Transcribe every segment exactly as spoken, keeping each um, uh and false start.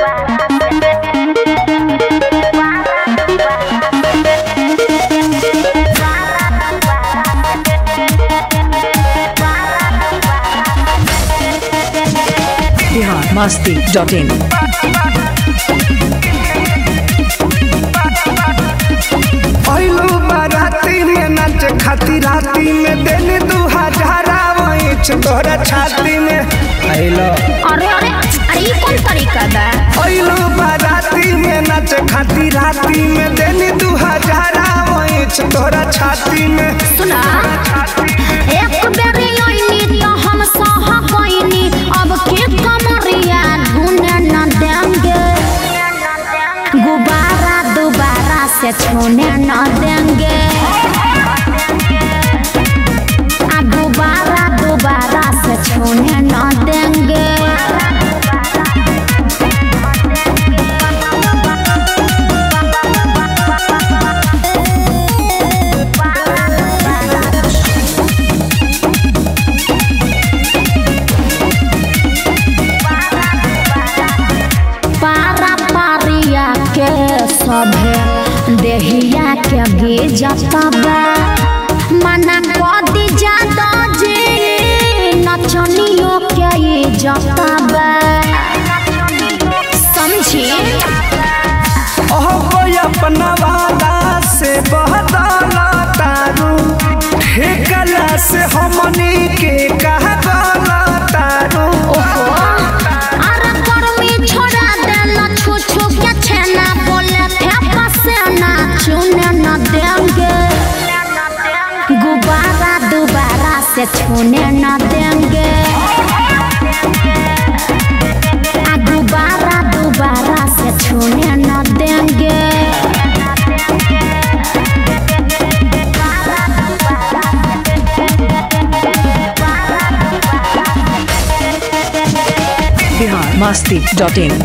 Bihar Masti dot इन। पहलू बाराती में नाच खाती राती में देने दू हजारा वही तोरा छाती में हेलो। अरे अरे अरे ये कौन तरीका बा? पहलू बाराती में नाच खाती राती में देने दू हजारा वही तोरा छाती में। सुना एक बेरी आईनी तो हम सह गईनी, अब के कमरिया ढूंढे न देंगे, गुब्बारा दोबारा से छूने न देंगे, आ गुब्बारा दोबारा से छूने न देंगे। पारा पारिया के सभे देहिया के गिजता बा, मना कदी जादा जी नचनियों के इज्जत बा, समझी? ओह अपना वाला से बहदाला तारू, ठेकला से हमनी के कहा गाला तारू। ओहो अरे गर्मी छोड़ा देला छू छू के छेना, बोले फेंका से ना चुने न देंगे, गुब्बारा दोबारा से छूने न देंगे, आ गुब्बारा दोबारा से छूने न देंगे। Bihar Masti dot in.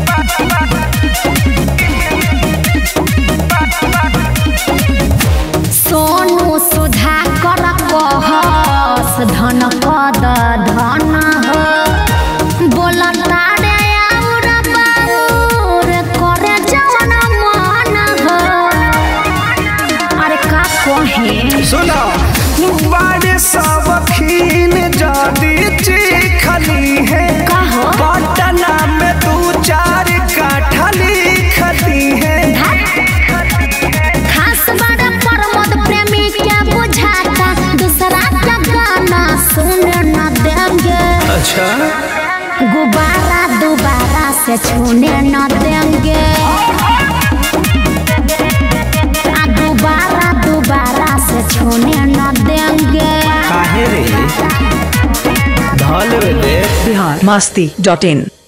सोनू सुधा कर कहस धन कद धन हो, बोलता रे और बाउर करे जवन मन हो। अरे का कहे सुनो बड़े सबखीन जदी चिखली है, कहो पटना में दू चार काठा लिखती है। खास बड़ा प्रमोद प्रेमी क्या बुझाता, दूसरा का गाना सुने न देंगे, अच्छा गुब्बारा दोबारा से छूने न देंगे, आ गुब्बारा दोबारा से छूने न देंगे। काहे रे धल रे। बिहार मस्ती डॉट इन।